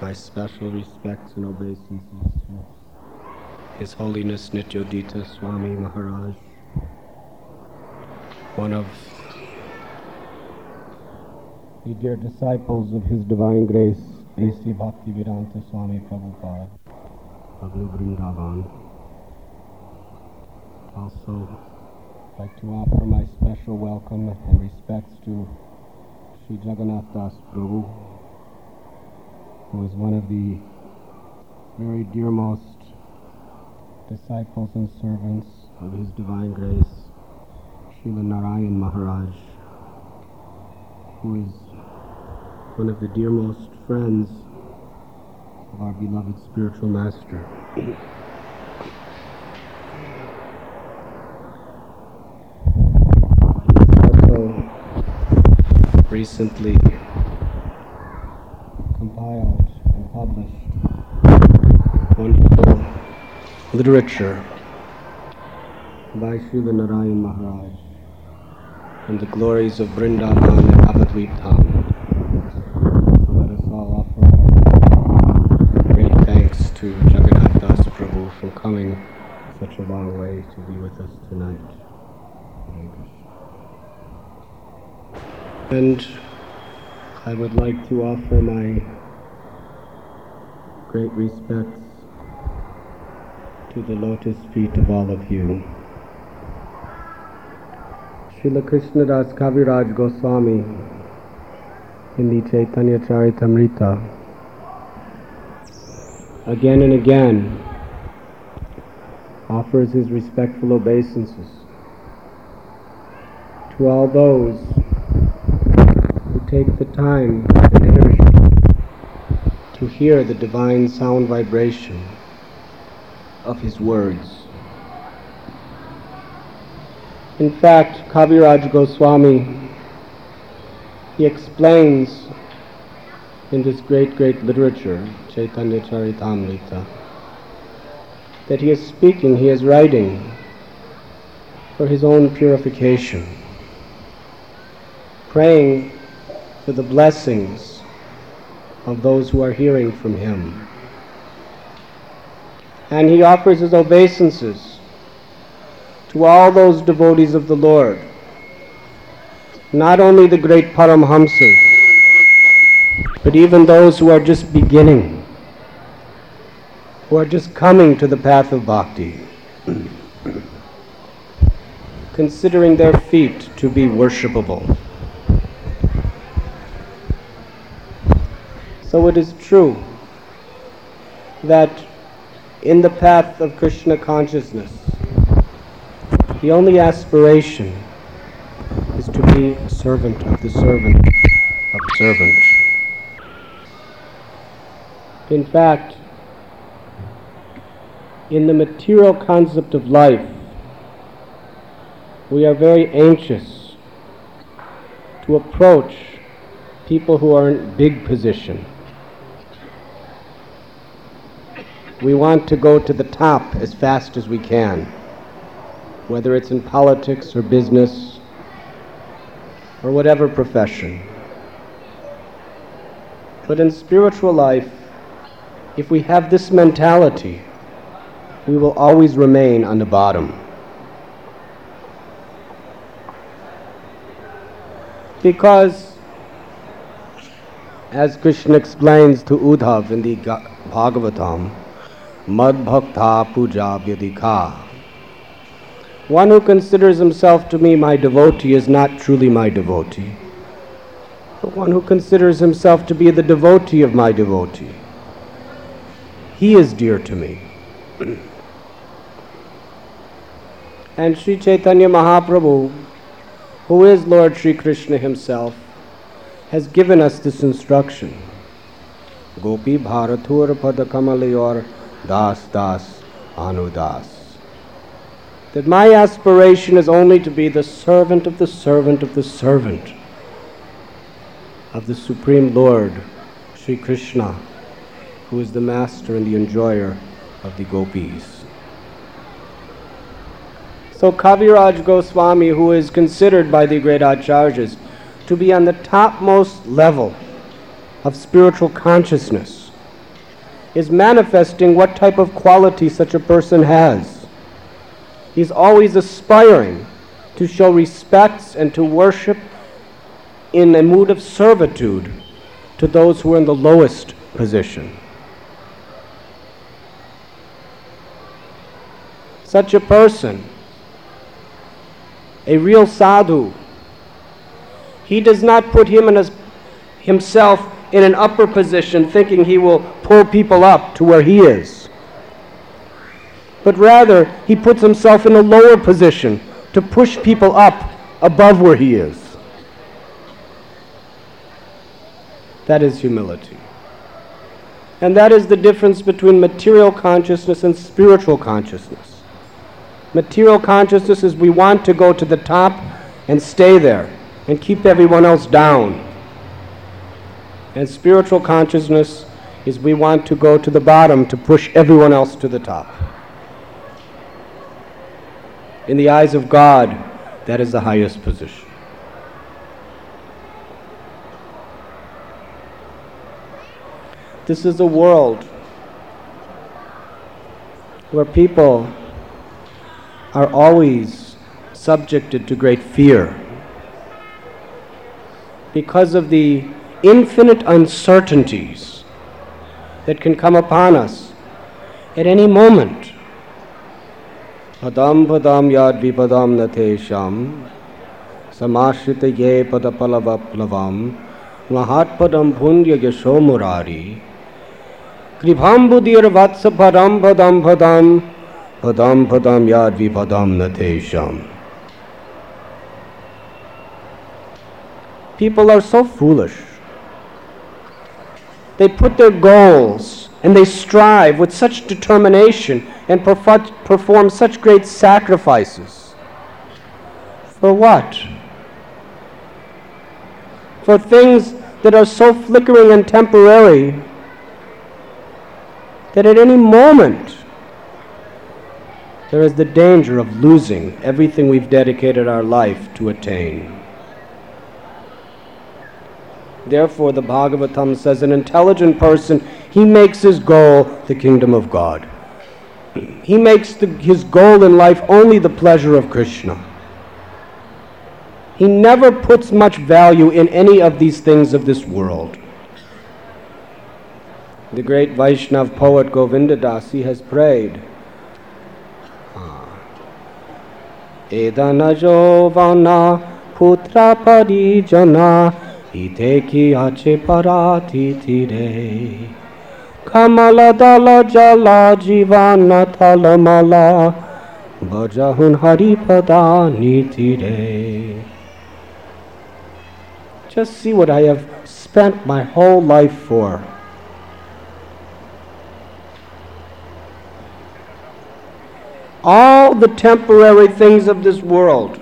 My special respects and obeisances to His Holiness Nityodita Swami Maharaj, one of the dear disciples of His Divine Grace, A.C. Bhaktivedanta Swami Prabhupada of New Vrindavan. Also, I'd like to offer my special welcome and respects to Sri Jagannath Das Prabhu, who is one of the very dearmost disciples and servants of His Divine Grace, Srila Narayan Maharaj, who is one of the dearmost friends of our beloved spiritual master. Also recently compiled and published wonderful literature by Srila Narayan Maharaj on the glories of Vrindavan and Navadvip Dham. So let us all offer our great thanks to Jagannath Das Prabhu for coming such a long way to be with us tonight. And I would like to offer my great respects to the lotus feet of all of you. Srila Krishnadas Kaviraj Goswami in the Chaitanya Charitamrita again and again offers his respectful obeisances to all those who take the time and energy to hear the divine sound vibration of his words. In fact, Kaviraj Goswami, he explains in this great literature, Chaitanya Charitamrita, that he is speaking, he is writing for his own purification, praying for the blessings of those who are hearing from him. And he offers his obeisances to all those devotees of the Lord, not only the great Paramhamsas, but even those who are just beginning, who are just coming to the path of bhakti, considering their feet to be worshipable. So it is true that in the path of Krishna consciousness, the only aspiration is to be a servant of the servant of the servant. In fact, in the material concept of life, we are very anxious to approach people who are in big position. We want to go to the top as fast as we can, whether it's in politics or business or whatever profession. But in spiritual life, if we have this mentality, we will always remain on the bottom. Because, as Krishna explains to Uddhav in the Bhagavatam, Mad Bhakta Puja Vyadika, one who considers himself to be my devotee is not truly my devotee, but one who considers himself to be the devotee of my devotee, he is dear to me. And Sri Chaitanya Mahaprabhu, who is Lord Sri Krishna himself, has given us this instruction. Gopi Bharathur Padakamalayar Das Das Anudas. That my aspiration is only to be the servant of the servant of the servant of the Supreme Lord, Sri Krishna, who is the master and the enjoyer of the gopis. So Kaviraj Goswami, who is considered by the great acharyas to be on the topmost level of spiritual consciousness, is manifesting what type of quality such a person has. He's always aspiring to show respect and to worship in a mood of servitude to those who are in the lowest position. Such a person, a real sadhu, he does not put himself in an upper position thinking he will pull people up to where he is. But rather, he puts himself in a lower position to push people up above where he is. That is humility. And that is the difference between material consciousness and spiritual consciousness. Material consciousness is we want to go to the top and stay there and keep everyone else down. And spiritual consciousness is we want to go to the bottom to push everyone else to the top. In the eyes of God, that is the highest position. This is a world where people are always subjected to great fear because of the infinite uncertainties that can come upon us at any moment. Padam padam yad vipadam natesham samashrita ye padapalavaplavam mahat padam punya yasho murari kribhambudir vatsa padam padam padam padam padam yad vipadam natesham. People are so foolish. They put their goals and they strive with such determination and perform such great sacrifices. For what? For things that are so flickering and temporary that at any moment there is the danger of losing everything we've dedicated our life to attain. Therefore, the Bhagavatam says an intelligent person, he makes his goal the kingdom of God. He makes his goal in life only the pleasure of Krishna. He never puts much value in any of these things of this world. The great Vaishnav poet Govinda Dasi has prayed, Edana Jovana Putra Parijana Ite ki ache parati tire Kamala dala jala jivana talamala Bajahun haripada nitire. Just see what I have spent my whole life for. All the temporary things of this world,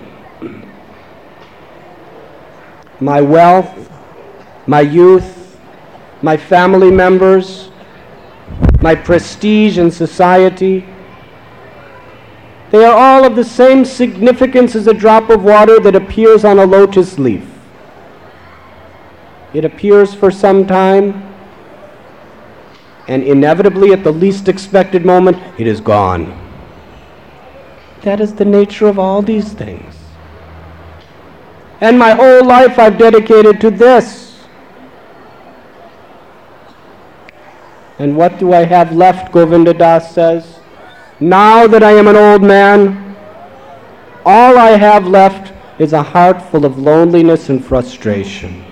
my wealth, my youth, my family members, my prestige in society, they are all of the same significance as a drop of water that appears on a lotus leaf. It appears for some time, and inevitably at the least expected moment, it is gone. That is the nature of all these things. And my whole life I've dedicated to this. And what do I have left, Govinda Das says? Now that I am an old man, all I have left is a heart full of loneliness and frustration.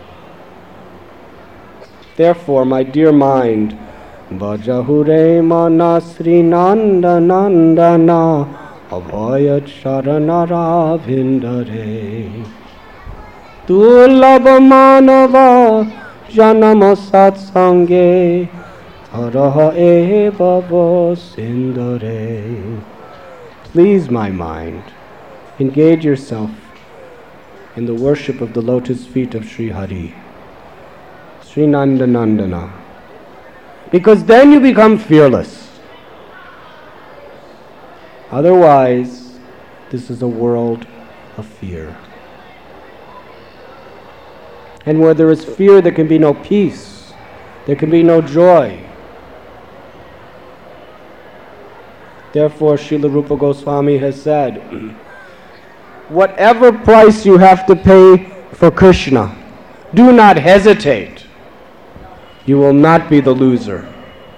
Therefore, my dear mind, Bajahure mana Sri Nanda Nandana Abhaya Charanara Vindare Durlabha manava janama satsange taraha eva sindare. Please, my mind, engage yourself in the worship of the lotus feet of Sri Hari, Sri Nanda Nandana, because then you become fearless. Otherwise, this is a world of fear. And where there is fear, there can be no peace. There can be no joy. Therefore, Srila Rupa Goswami has said, whatever price you have to pay for Krishna, do not hesitate. You will not be the loser.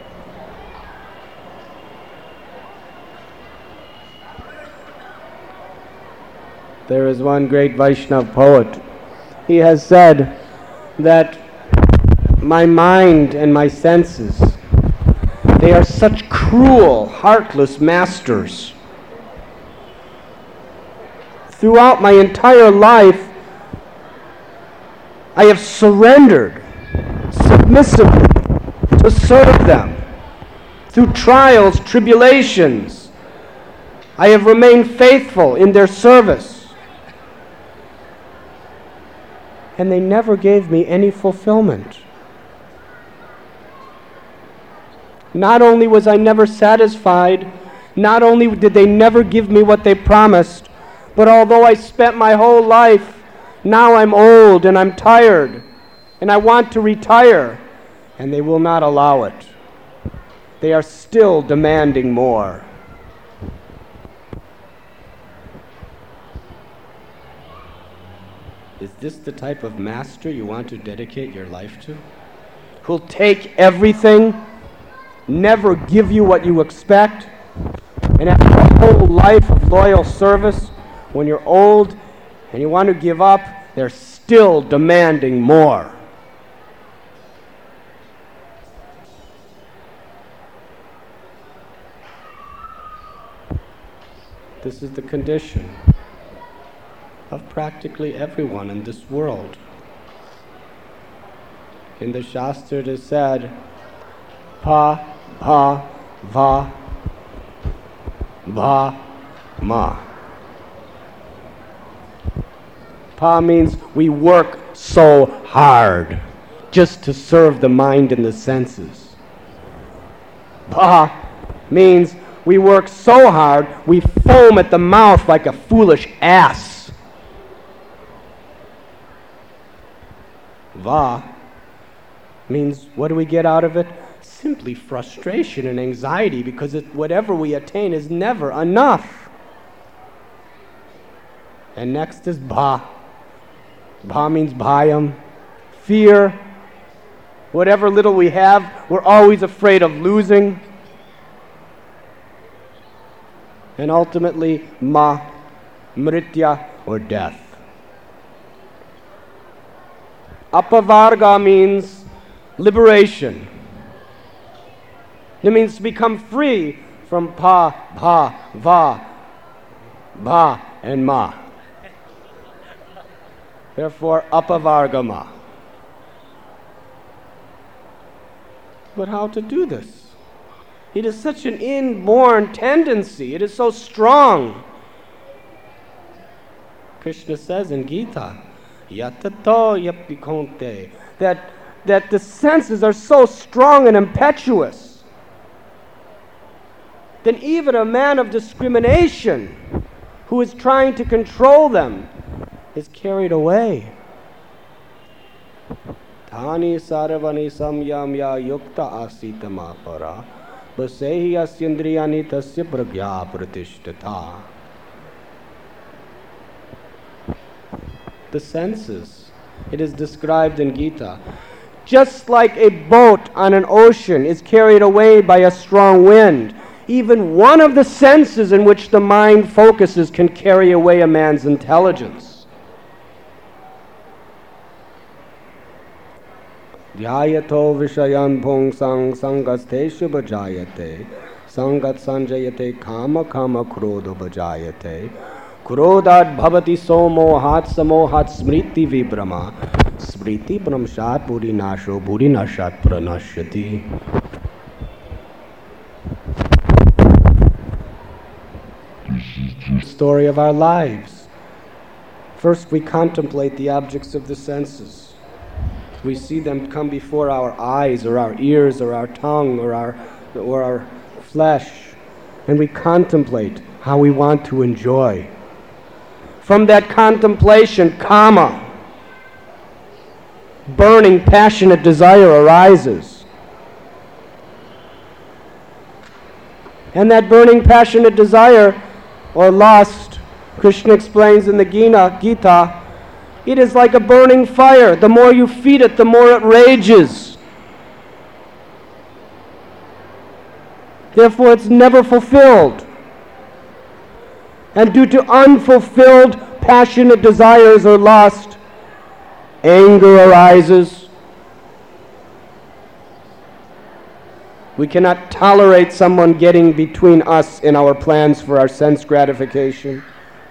There is one great Vaishnava poet. He has said that my mind and my senses, they are such cruel, heartless masters. Throughout my entire life, I have surrendered submissively to serve them. Through trials, tribulations, I have remained faithful in their service. And they never gave me any fulfillment. Not only was I never satisfied, not only did they never give me what they promised, but although I spent my whole life, now I'm old and I'm tired, and I want to retire, and they will not allow it. They are still demanding more. Is this the type of master you want to dedicate your life to? Who'll take everything, never give you what you expect, and after a whole life of loyal service, when you're old and you want to give up, they're still demanding more. This is the condition of practically everyone in this world. In the Shastra it is said, pa, pa, va, va, ma. Pa means we work so hard just to serve the mind and the senses. Pa means we work so hard we foam at the mouth like a foolish ass. Va means, what do we get out of it? Simply frustration and anxiety, because whatever we attain is never enough. And next is Bha. Bha means bhayam, fear. Whatever little we have, we're always afraid of losing. And ultimately, Ma, mritya, or death. Apavarga means liberation. It means to become free from pa, bha, va, ba, and ma. Therefore, apavargama. But how to do this? It is such an inborn tendency. It is so strong. Krishna says in Gita, yatato yapikonte, that the senses are so strong and impetuous that even a man of discrimination who is trying to control them is carried away. Dhani sarvani samyamya yukta asitama para basehi asyendriyani tasya pragya pratishtata. The senses, it is described in Gita, just like a boat on an ocean is carried away by a strong wind, even one of the senses in which the mind focuses can carry away a man's intelligence. Dhyayato vishayan pungsang sangasteshu bhajayate sangat sanjayate kama kama krodha bhajayate krodhat bhavati somohat samohat smriti vibrama smriti pramshat bhuri nasho bhuri nashat pranashyati. Story of our lives. First we contemplate the objects of the senses. We see them come before our eyes or our ears or our tongue or our flesh, and we contemplate how we want to enjoy. From that contemplation, kama, burning, passionate desire arises. And that burning passionate desire or lust, Krishna explains in the Gita, it is like a burning fire. The more you feed it, the more it rages. Therefore, it's never fulfilled. And due to unfulfilled passionate desires or lust, anger arises. We cannot tolerate someone getting between us and our plans for our sense gratification.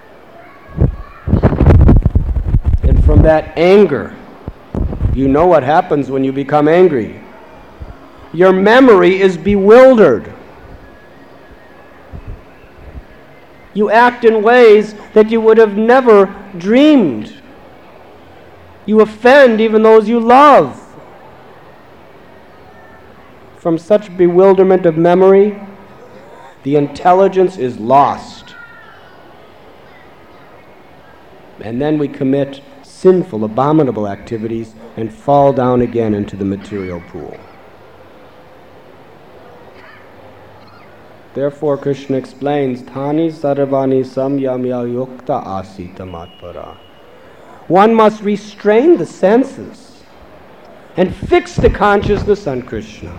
And from that anger, you know what happens when you become angry. Your memory is bewildered. You act in ways that you would have never dreamed. You offend even those you love. From such bewilderment of memory, the intelligence is lost. And then we commit sinful, abominable activities and fall down again into the material pool. Therefore, Krishna explains, Thani sarvani samyamya yukta asita matpara. One must restrain the senses and fix the consciousness on Krishna.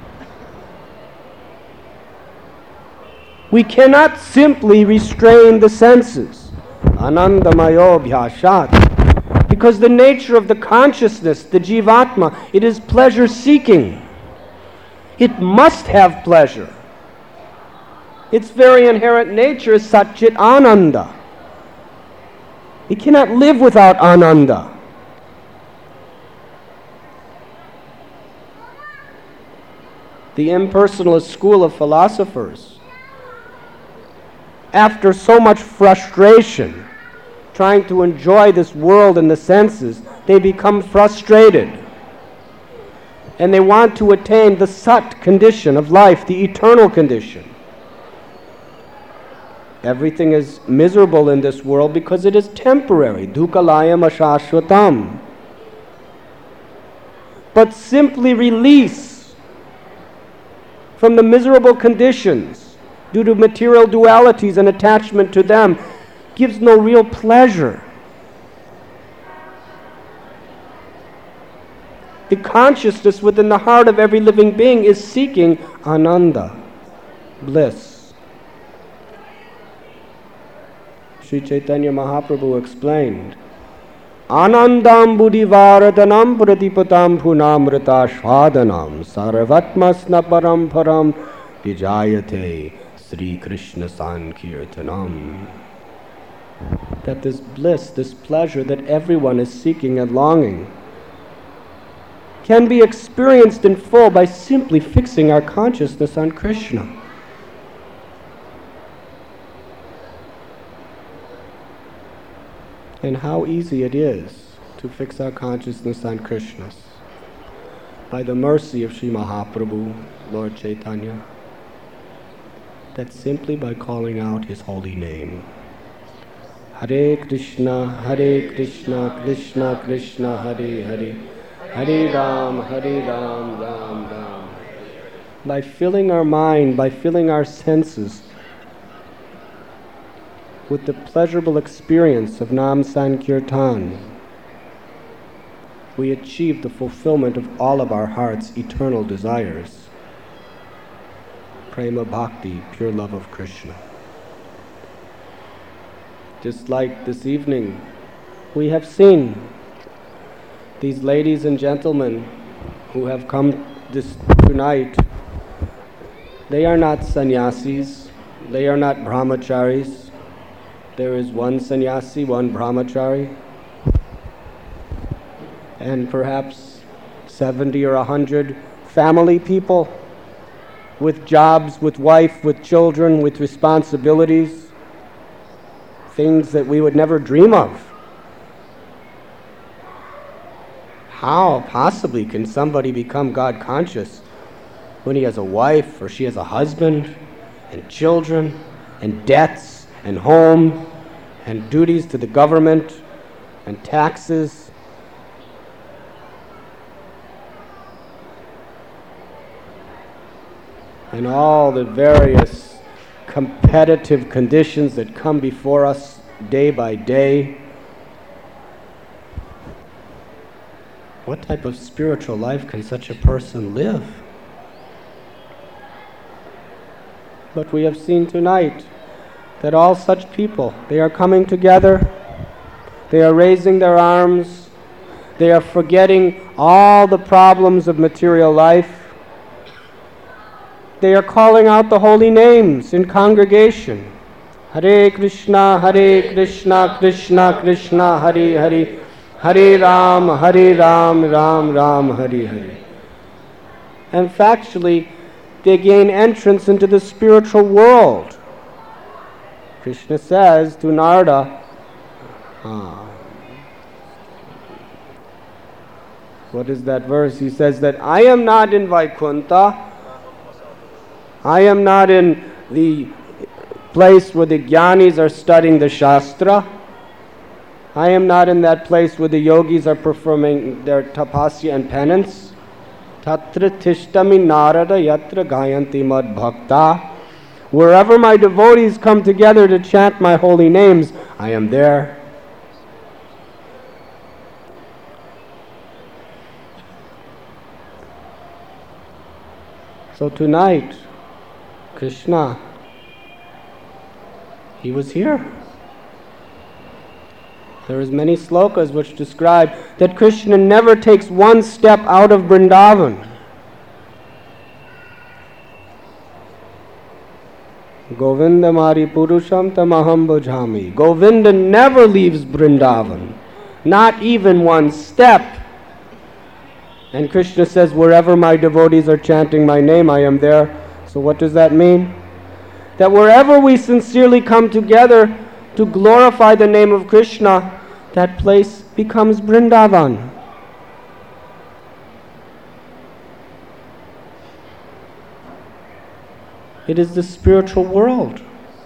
We cannot simply restrain the senses, anandamayo bhyashat, because the nature of the consciousness, the jivatma, it is pleasure-seeking. It must have pleasure. Its very inherent nature is satchit ananda. It cannot live without ananda. The impersonalist school of philosophers, after so much frustration, trying to enjoy this world and the senses, they become frustrated. And they want to attain the sat condition of life, the eternal condition. Everything is miserable in this world because it is temporary. Dukkhalayam ashashvatam. But simply release from the miserable conditions due to material dualities and attachment to them gives no real pleasure. The consciousness within the heart of every living being is seeking ananda, bliss. Sri Chaitanya Mahaprabhu explained, Anandam buddhivaradanam pratipatam punamrita shvadanam sarvatmasna paramparam vijayate Sri Krishna Sankirtanam. That this bliss, this pleasure that everyone is seeking and longing can be experienced in full by simply fixing our consciousness on Krishna. And how easy it is to fix our consciousness on Krishna by the mercy of Sri Mahaprabhu, Lord Chaitanya, that simply by calling out his holy name. Hare Krishna, Krishna Krishna, Hare Hare, Hare Ram, Ram Ram. By filling our mind, by filling our senses with the pleasurable experience of Nam Sankirtan, we achieve the fulfillment of all of our heart's eternal desires. Prema Bhakti, pure love of Krishna. Just like this evening, we have seen these ladies and gentlemen who have come tonight. They are not sannyasis, they are not brahmacharis. There is one sannyasi, one brahmachari, and perhaps 70 or 100 family people with jobs, with wife, with children, with responsibilities, things that we would never dream of. How possibly can somebody become God conscious when he has a wife or she has a husband and children and debts and home and duties to the government and taxes? and all the various competitive conditions that come before us day by day, what type of spiritual life can such a person live? But we have seen tonight that all such people, they are coming together, they are raising their arms, they are forgetting all the problems of material life. They are calling out the holy names in congregation. Hare Krishna, Krishna Krishna, Hare Hare, Hare Ram, Ram Ram, Hare Hare. And factually, they gain entrance into the spiritual world. Krishna says to Narada, what is that verse? He says that I am not in Vaikuntha, I am not in the place where the jnanis are studying the Shastra, I am not in that place where the yogis are performing their tapasya and penance. Tatra tishtami narada yatra gayanti mad bhakta. Wherever my devotees come together to chant my holy names, I am there. So tonight, Krishna, he was here. There is many slokas which describe that Krishna never takes one step out of Vrindavan. Govinda Mari Purusham Tamaham Bhajami. Govinda never leaves Vrindavan, not even one step. And Krishna says, wherever my devotees are chanting my name, I am there. So what does that mean? That wherever we sincerely come together to glorify the name of Krishna, that place becomes Vrindavan. It is the spiritual world.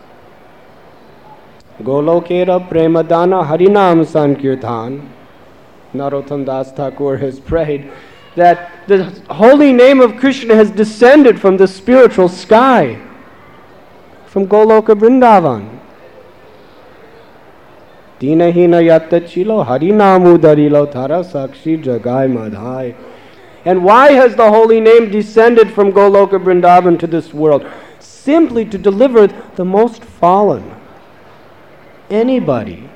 Golokera Premadana Harinam Sankirtan. Narottam Das Thakur has prayed that the holy name of Krishna has descended from the spiritual sky, from Goloka Vrindavan. Dinahina yattachilo harinamu darilo tara sakshi jagai madhai. And why has the holy name descended from Goloka Vrindavan to this world? Simply to deliver the most fallen. Anybody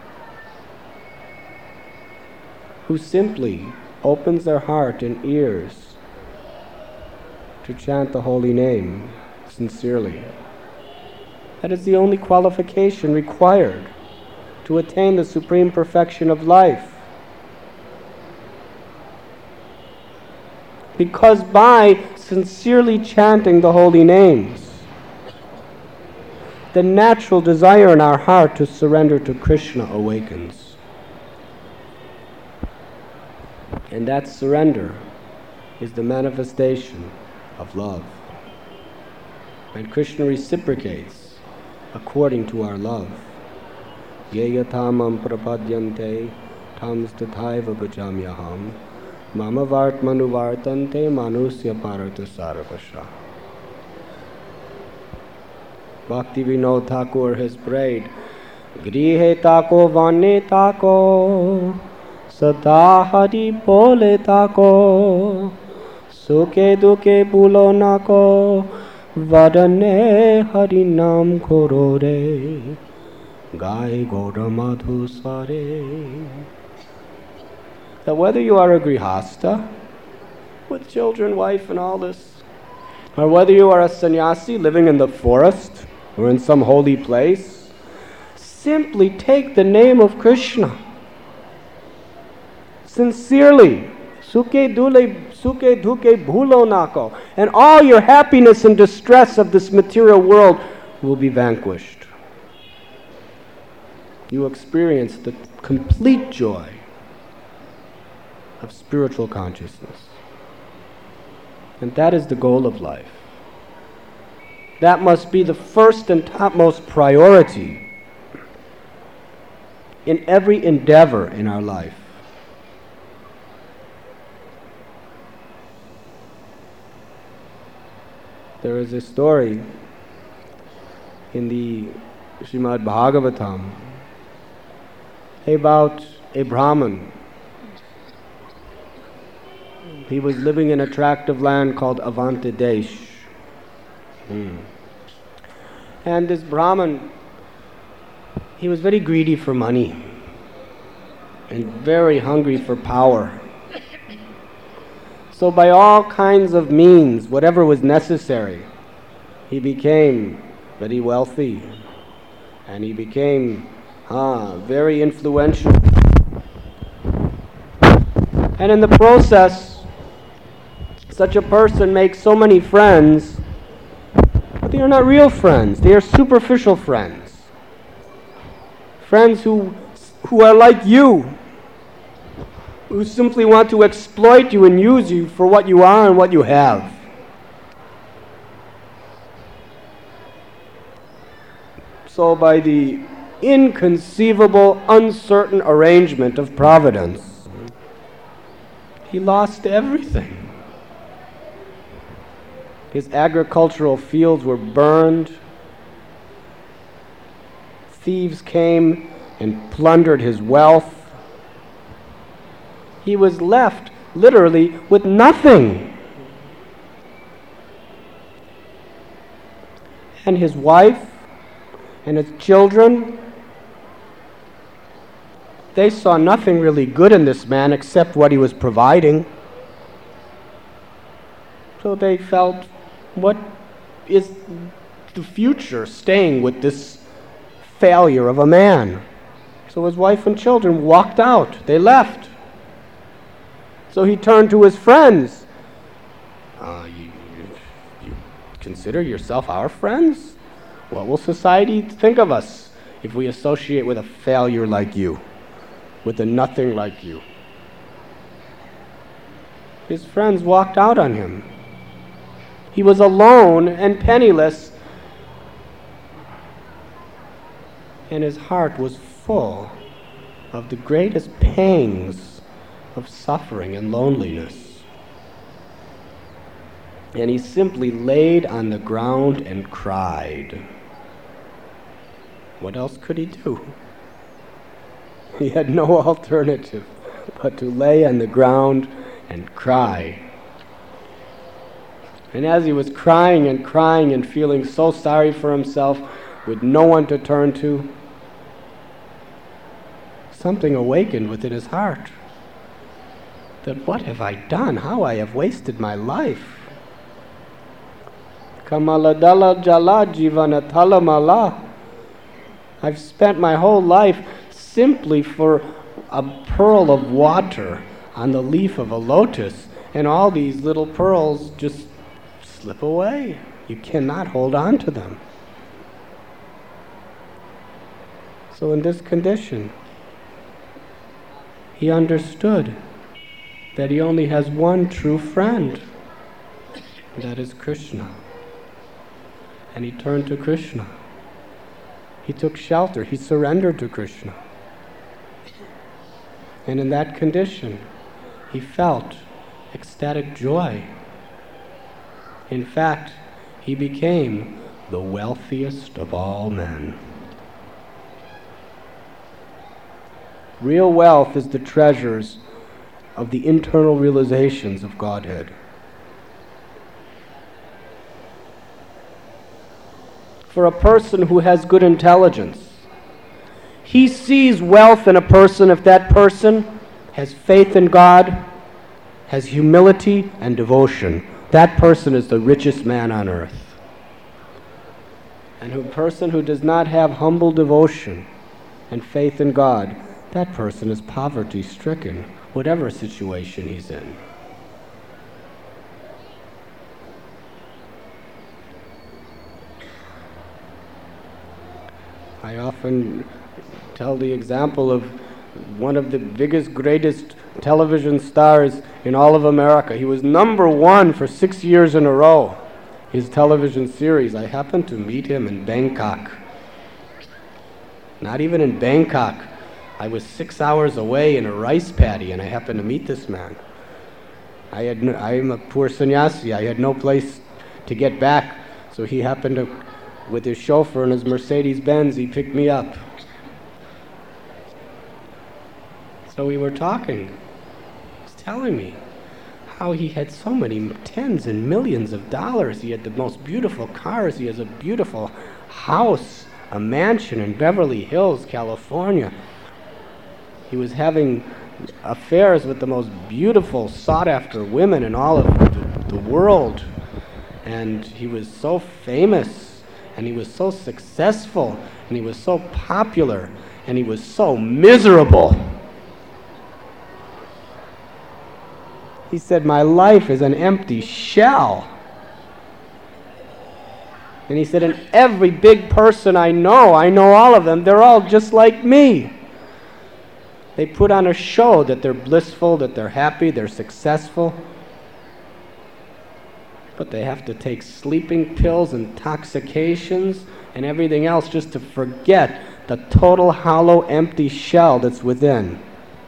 who simply opens their heart and ears to chant the holy name sincerely. That is the only qualification required to attain the supreme perfection of life. Because by sincerely chanting the holy names, the natural desire in our heart to surrender to Krishna awakens. And that surrender is the manifestation of love. And Krishna reciprocates according to our love. Yeyatamam prapadyante tam stathaiva bhajamyaham mama vartmanu vartante manusya parata sarvasha. Bhakti Vinod Thakur has prayed, Grihe tako vane tako Sada hari bole tako Sukhe dukhe bhulo nako Vadane hari nam koro re Gai Gaura Madhu Sare. That whether you are a grihasta with children, wife and all this, or whether you are a sannyasi living in the forest or in some holy place, simply take the name of Krishna sincerely. Sukhe duke bhulo nako. And all your happiness and distress of this material world will be vanquished. You experience the complete joy of spiritual consciousness. And that is the goal of life. That must be the first and topmost priority in every endeavor in our life. There is a story in the Srimad Bhagavatam about a Brahmin. He was living in a tract of land called Avanti Desh. And this Brahmin, he was very greedy for money and very hungry for power. So by all kinds of means, whatever was necessary, he became very wealthy and he became very influential. And in the process, such a person makes so many friends, but they are not real friends. They are superficial friends. Friends who are like you, who simply want to exploit you and use you for what you are and what you have. So by the inconceivable, uncertain arrangement of providence, he lost everything. His agricultural fields were burned. Thieves came and plundered his wealth. He was left, literally, with nothing. And his wife and his children, they saw nothing really good in this man except what he was providing. So they felt, what is the future staying with this failure of a man? So his wife and children walked out. They left. So he turned to his friends. You consider yourself our friends? What will society think of us if we associate with a failure like you, with a nothing like you? His friends walked out on him. He was alone and penniless, and his heart was full of the greatest pangs of suffering and loneliness. And he simply laid on the ground and cried. What else could he do? He had no alternative but to lay on the ground and cry. And as he was crying and feeling so sorry for himself, with no one to turn to, something awakened within his heart. That what have I done? How I have wasted my life. Kamaladala jala jivanatala mala. I've spent my whole life simply for a pearl of water on the leaf of a lotus, and all these little pearls just slip away. You cannot hold on to them. So in this condition, he understood that he only has one true friend, and that is Krishna. And he turned to Krishna. He took shelter. He surrendered to Krishna. And in that condition, he felt ecstatic joy. In fact, he became the wealthiest of all men. Real wealth is the treasures of the internal realizations of Godhead. For a person who has good intelligence, he sees wealth in a person if that person has faith in God, has humility and devotion. That person is the richest man on earth. And a person who does not have humble devotion and faith in God, that person is poverty-stricken, whatever situation he's in. I often tell the example of one of the biggest, greatest television stars in all of America. He was number one for 6 years in a row, his television series. I happened to meet him in Bangkok. Not even in Bangkok. I was 6 hours away in a rice paddy, and I happened to meet this man. I'm a poor sannyasi. I had no place to get back. So he happened to, with his chauffeur and his Mercedes-Benz, he picked me up. So we were talking. He was telling me how he had so many tens and millions of dollars. He had the most beautiful cars. He has a beautiful house, a mansion in Beverly Hills, California. He was having affairs with the most beautiful, sought-after women in all of the world. And he was so famous, and he was so successful, and he was so popular, and he was so miserable. He said, my life is an empty shell. And he said, and every big person I know all of them, they're all just like me. They put on a show that they're blissful, that they're happy, they're successful. But they have to take sleeping pills, intoxications, and everything else just to forget the total hollow, empty shell that's within.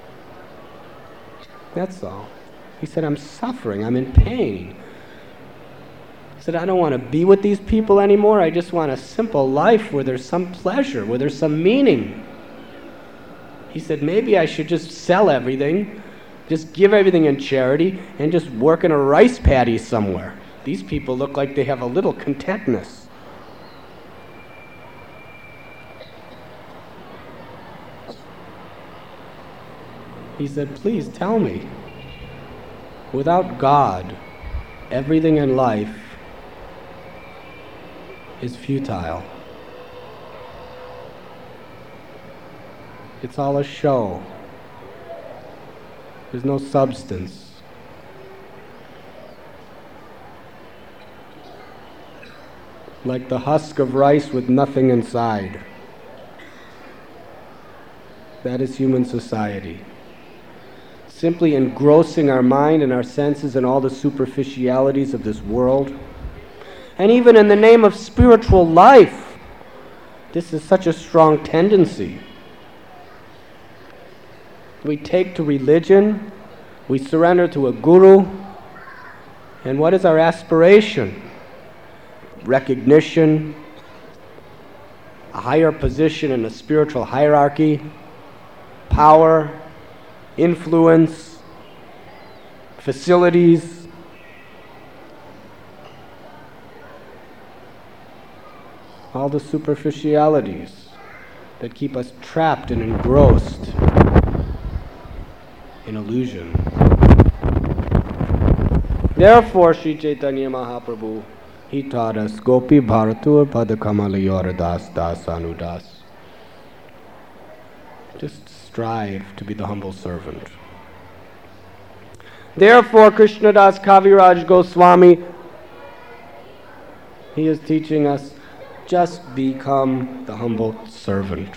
That's all. He said, I'm suffering, I'm in pain. He said, I don't want to be with these people anymore. I just want a simple life where there's some pleasure, where there's some meaning. He said, maybe I should just sell everything, just give everything in charity, and just work in a rice paddy somewhere. These people look like they have a little contentness. He said, please tell me, without God, everything in life is futile. It's all a show. There's no substance. Like the husk of rice with nothing inside. That is human society. Simply engrossing our mind and our senses in all the superficialities of this world. And even in the name of spiritual life, this is such a strong tendency. We take to religion, we surrender to a guru, and what is our aspiration? Recognition, a higher position in a spiritual hierarchy, power, influence, facilities. All the superficialities that keep us trapped and engrossed in illusion. Therefore, Sri Chaitanya Mahaprabhu, he taught us, Gopi Bharatur Padakamalayora Das Das Anudas. Just strive to be the humble servant. Therefore, Krishnadas Kaviraj Goswami, he is teaching us, just become the humble servant.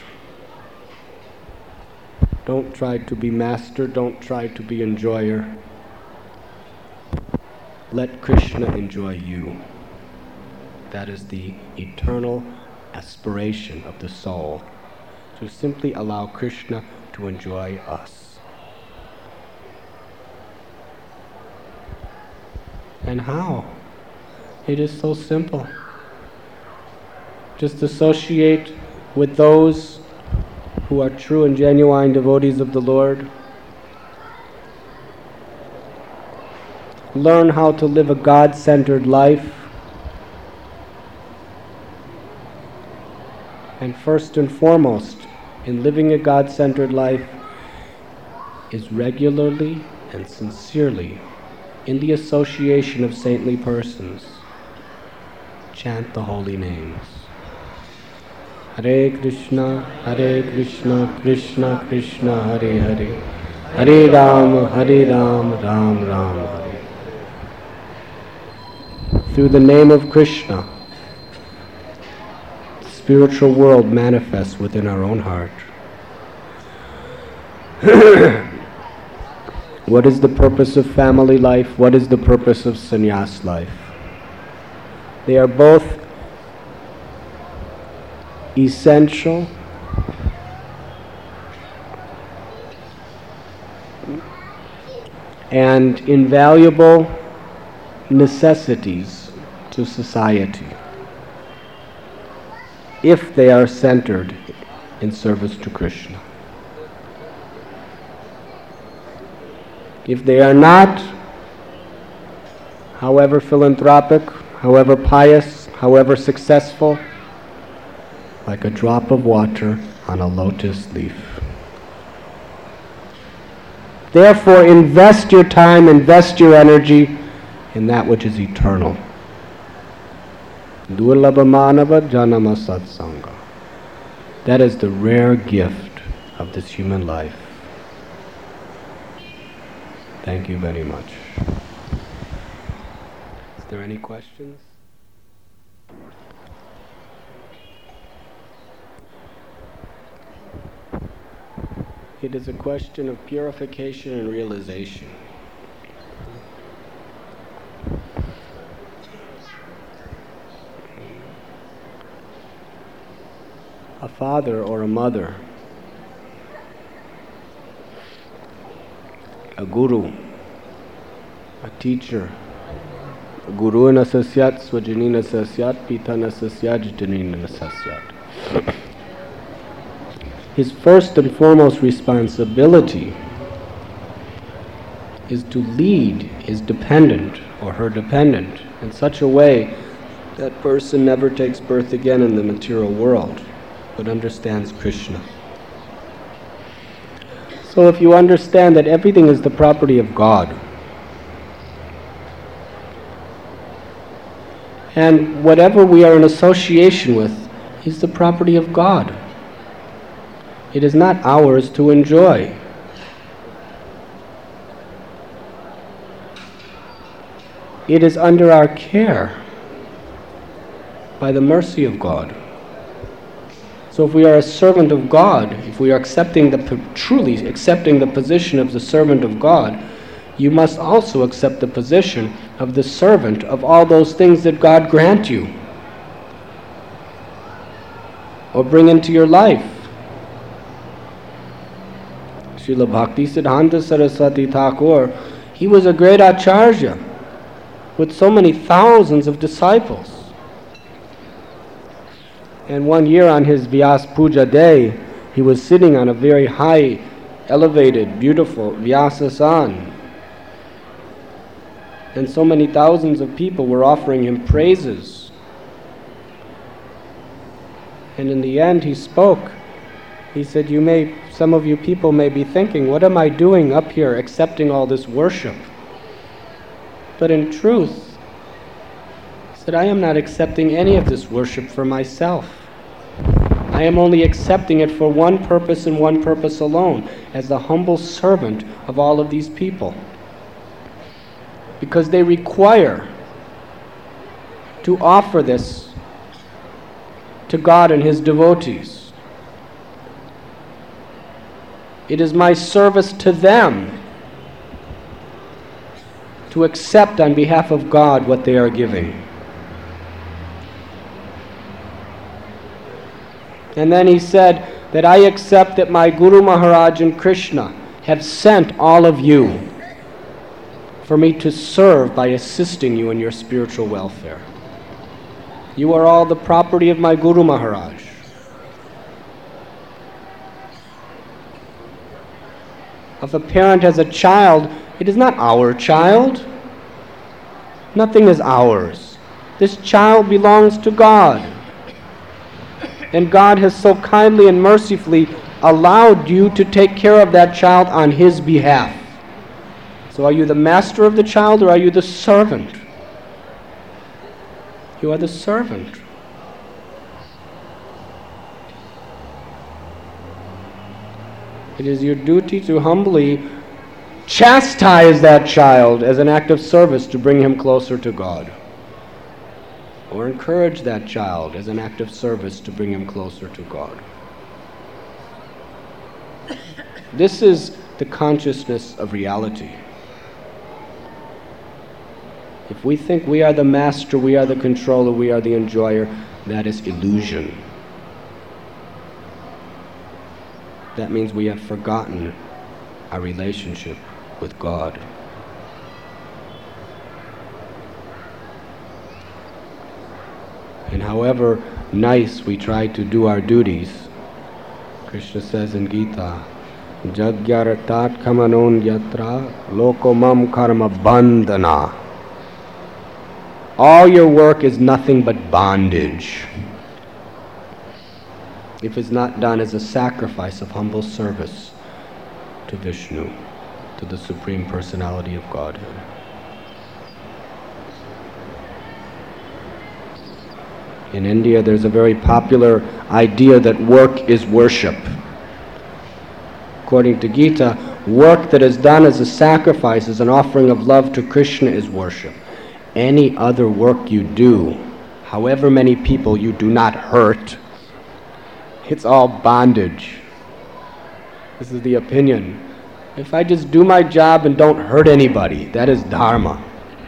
Don't try to be master, don't try to be enjoyer. Let Krishna enjoy you. That is the eternal aspiration of the soul, to simply allow Krishna to enjoy us. And how? It is so simple. Just associate with those who are true and genuine devotees of the Lord. Learn how to live a God-centered life. And first and foremost, in living a God-centered life, is regularly and sincerely, in the association of saintly persons, chant the holy names. Hare Krishna, Krishna Krishna, Hare Hare, Hare Ram, Ram Ram, Hare. Through the name of Krishna, the spiritual world manifests within our own heart. What is the purpose of family life? What is the purpose of sannyas life? They are both essential and invaluable necessities to society if they are centered in service to Krishna. If they are not, however philanthropic, however pious, however successful, like a drop of water on a lotus leaf. Therefore, invest your time, invest your energy in that which is eternal. Durlabha manava janama satsanga. That is the rare gift of this human life. Thank you very much. Is there any questions? It is a question of purification and realization. A father or a mother, a guru, a teacher, guru nasasyat swajani nasasyat pita nasasyat jitani nasasyat. His first and foremost responsibility is to lead his dependent or her dependent in such a way that person never takes birth again in the material world, but understands Krishna. So if you understand that everything is the property of God, and whatever we are in association with is the property of God, it is not ours to enjoy. It is under our care by the mercy of God. So if we are a servant of God, if we are truly accepting the position of the servant of God, you must also accept the position of the servant of all those things that God grant you or bring into your life. Srila Bhaktisiddhanta Saraswati Thakur, he was a great acharya with so many thousands of disciples. And one year on his Vyas Puja day, he was sitting on a very high, elevated, beautiful Vyasasan. And so many thousands of people were offering him praises. And in the end he spoke. He said, some of you people may be thinking, what am I doing up here accepting all this worship? But in truth, he said, I am not accepting any of this worship for myself. I am only accepting it for one purpose and one purpose alone, as the humble servant of all of these people. Because they require to offer this to God and His devotees. It is my service to them to accept on behalf of God what they are giving. And then he said that I accept that my Guru Maharaj and Krishna have sent all of you for me to serve by assisting you in your spiritual welfare. You are all the property of my Guru Maharaj. If a parent has a child, it is not our child. Nothing is ours. This child belongs to God. And God has so kindly and mercifully allowed you to take care of that child on His behalf. So are you the master of the child or are you the servant? You are the servant. It is your duty to humbly chastise that child as an act of service to bring him closer to God. Or encourage that child as an act of service to bring him closer to God. This is the consciousness of reality. If we think we are the master, we are the controller, we are the enjoyer, that is illusion. That means we have forgotten our relationship with God. And however nice we try to do our duties, Krishna says in Gita, Jagyaratat kamanon yatra lokomam karma bandhana. All your work is nothing but bondage if it's not done as a sacrifice of humble service to Vishnu, to the Supreme Personality of Godhead. In India, there's a very popular idea that work is worship. According to Gita, work that is done as a sacrifice, as an offering of love to Krishna, is worship. Any other work you do, however many people you do not hurt, it's all bondage. This is the opinion. If I just do my job and don't hurt anybody, that is dharma.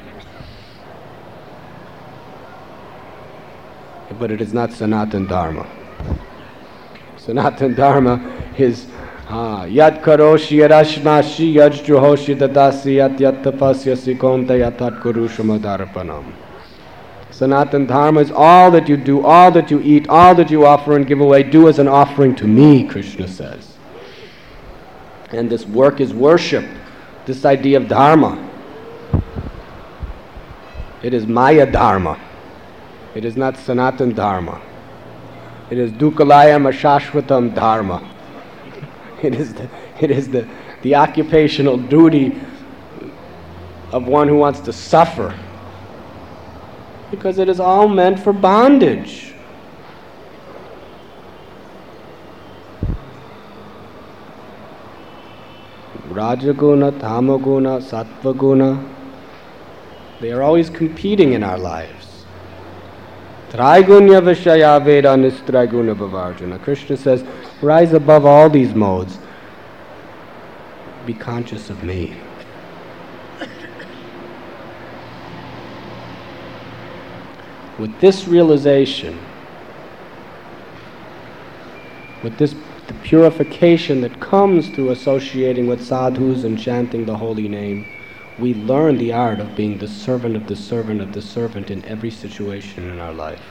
But it is not Sanatan Dharma. Sanatan Dharma is Yat karoshi yadashmashi yajjuhoshi dadasi yat yat tapasyasi konta yatat kurushamadarapanam. Sanatan Dharma is all that you do, all that you eat, all that you offer and give away, do as an offering to me, Krishna says. And this work is worship, this idea of Dharma. It is Maya Dharma. It is not Sanatan Dharma. It is Dukalayam Ashashvatam Dharma. It is the occupational duty of one who wants to suffer. Because it is all meant for bondage. Rajaguna, Tamaguna, Sattvaguna, they are always competing in our lives. Traigunya Vishaya Veda Nistraiguna Bhavarjuna. Krishna says, rise above all these modes. Be conscious of me. With this realization, with this the purification that comes through associating with sadhus and chanting the holy name, we learn the art of being the servant of the servant of the servant in every situation in our life.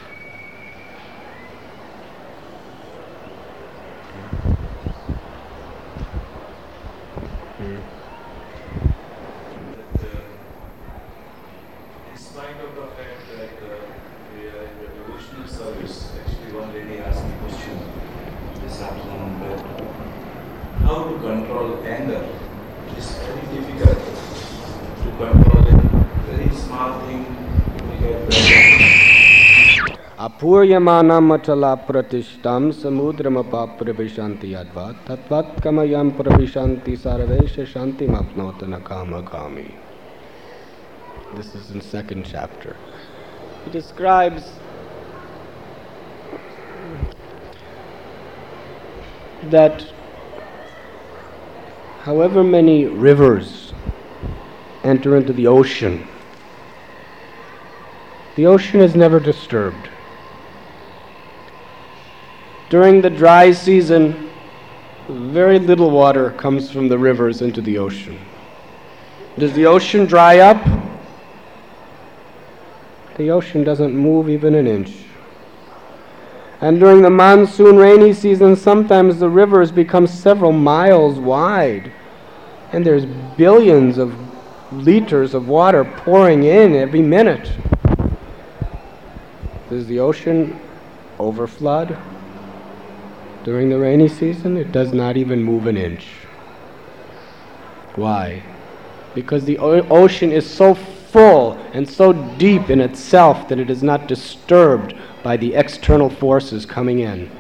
In spite of the fact that we are in the devotional service, actually one lady asked me a question this afternoon that how to control anger. It's very difficult to control it. Very small thing we get better. Apuryamanam matala pratishtam samudramapa pravishanti advat tatvat kamayam pravishanti sarvesha shanti mapnotana kamagami. This is in 2nd chapter. He describes that however many rivers enter into the ocean is never disturbed. During the dry season, very little water comes from the rivers into the ocean. Does the ocean dry up? The ocean doesn't move even an inch. And during the monsoon rainy season, sometimes the rivers become several miles wide, and there's billions of liters of water pouring in every minute. Does the ocean overflood? During the rainy season, it does not even move an inch. Why? Because the ocean is so full and so deep in itself that it is not disturbed by the external forces coming in.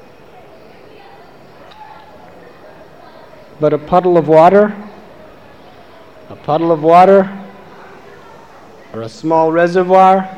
But a puddle of water or a small reservoir,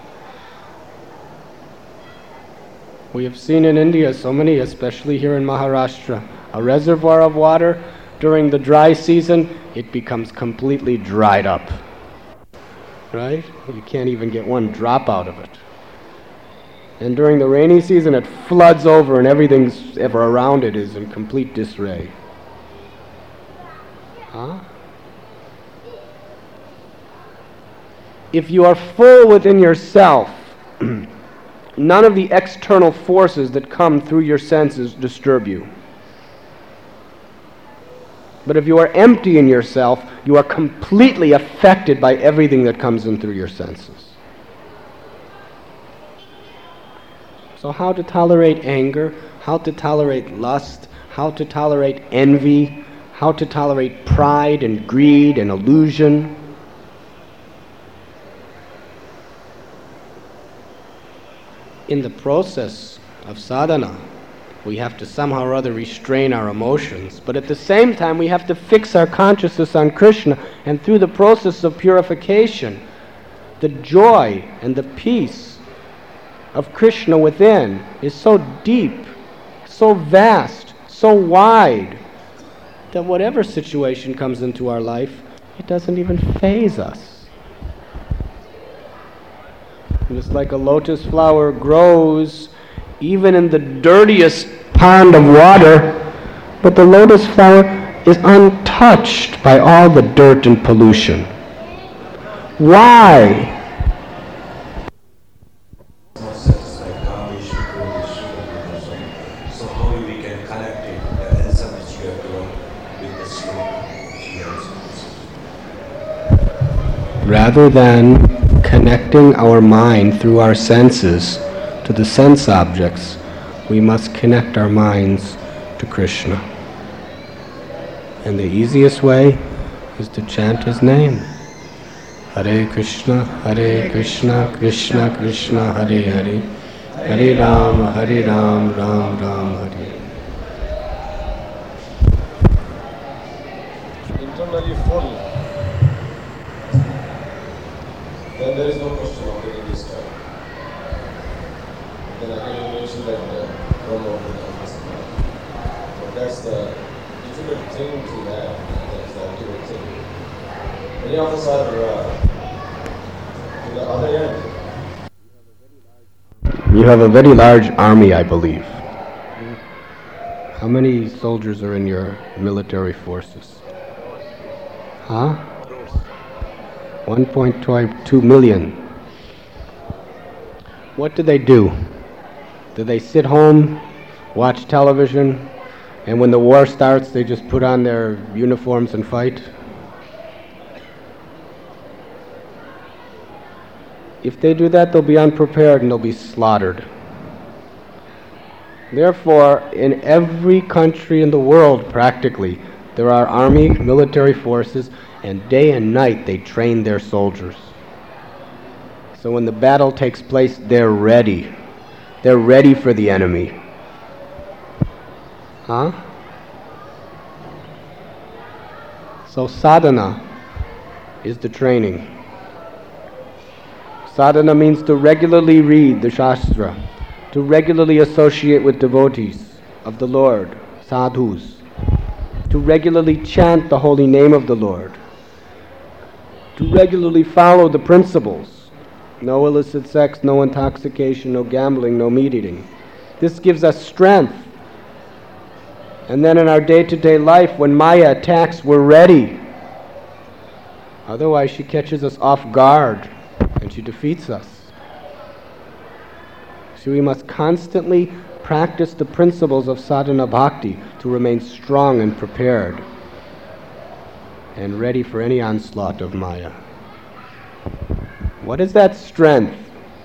we have seen in India so many, especially here in Maharashtra, a reservoir of water, during the dry season, it becomes completely dried up. Right? You can't even get one drop out of it. And during the rainy season, it floods over and everything's ever around it is in complete disarray. Huh? If you are full within yourself, none of the external forces that come through your senses disturb you. But if you are empty in yourself, you are completely affected by everything that comes in through your senses. So how to tolerate anger, how to tolerate lust, how to tolerate envy, how to tolerate pride and greed and illusion. In the process of sadhana, we have to somehow or other restrain our emotions, but at the same time we have to fix our consciousness on Krishna, and through the process of purification, the joy and the peace of Krishna within is so deep, so vast, so wide, that whatever situation comes into our life, it doesn't even faze us. Just like a lotus flower grows even in the dirtiest pond of water, but the lotus flower is untouched by all the dirt and pollution. Why? So how we can connect it, the answer which you have given with the slope. Rather than connecting our mind through our senses to the sense objects, we must connect our minds to Krishna. And the easiest way is to chant His name. Hare Krishna, Krishna Krishna, Hare Hare, Hare Ram, Ram Ram, Hare. Internally full, then there is no question of getting disturbed. Then again you mentioned that Brahma will become possible. But that's the difficult thing to have. That's the ultimate thing. Many of us are to the other end. You have a very large army, I believe. How many soldiers are in your military forces? Huh? 1.2 million. What do they do? Do they sit home, watch television, and when the war starts they just put on their uniforms and fight? If they do that, they'll be unprepared and they'll be slaughtered. Therefore, in every country in the world, practically, there are army, military forces, and day and night they train their soldiers. So when the battle takes place, they're ready. They're ready for the enemy. Huh? So sadhana is the training. Sadhana means to regularly read the Shastra, to regularly associate with devotees of the Lord, sadhus, to regularly chant the holy name of the Lord, to regularly follow the principles. No illicit sex, no intoxication, no gambling, no meat eating. This gives us strength. And then in our day-to-day life, when Maya attacks, we're ready. Otherwise, she catches us off guard and she defeats us. So we must constantly practice the principles of sadhana bhakti to remain strong and prepared and ready for any onslaught of Maya. What is that strength?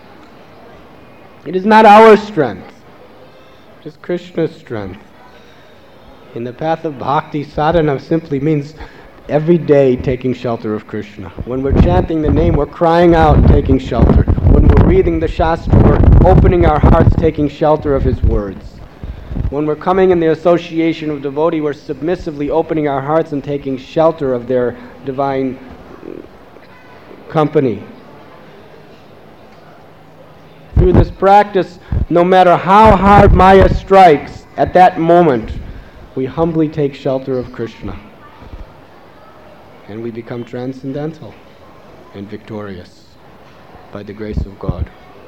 It is not our strength. It is Krishna's strength. In the path of bhakti, sadhana simply means every day taking shelter of Krishna. When we're chanting the name, we're crying out, taking shelter. When we're reading the Shastra, we're opening our hearts, taking shelter of His words. When we're coming in the association of devotee, we're submissively opening our hearts and taking shelter of their divine company. Through this practice, no matter how hard Maya strikes, at that moment, we humbly take shelter of Krishna. And we become transcendental and victorious by the grace of God.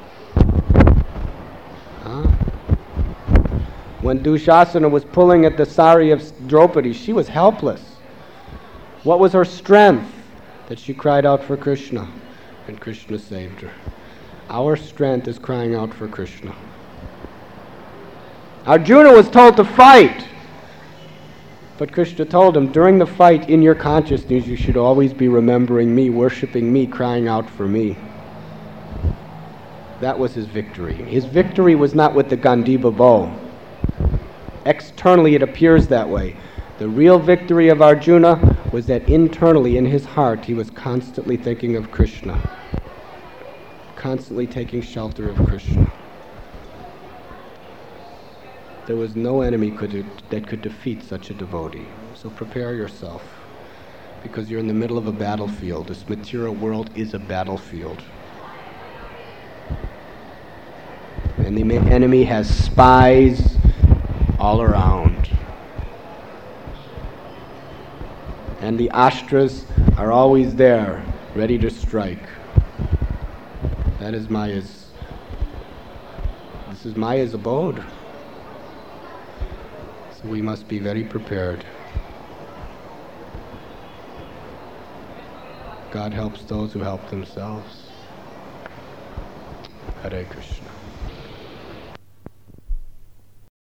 When Dushasana was pulling at the sari of Draupadi, she was helpless. What was her strength? That she cried out for Krishna, and Krishna saved her. Our strength is crying out for Krishna. Arjuna was told to fight. But Krishna told him, during the fight, in your consciousness, you should always be remembering me, worshiping me, crying out for me. That was his victory. His victory was not with the Gandiva bow. Externally, it appears that way. The real victory of Arjuna was that internally, in his heart, he was constantly thinking of Krishna, constantly taking shelter of Krishna. There was no enemy that could defeat such a devotee. So prepare yourself, because you're in the middle of a battlefield. This material world is a battlefield. And the enemy has spies all around. And the Astras are always there, ready to strike. This is Maya's abode. We must be very prepared. God helps those who help themselves. Hare Krishna.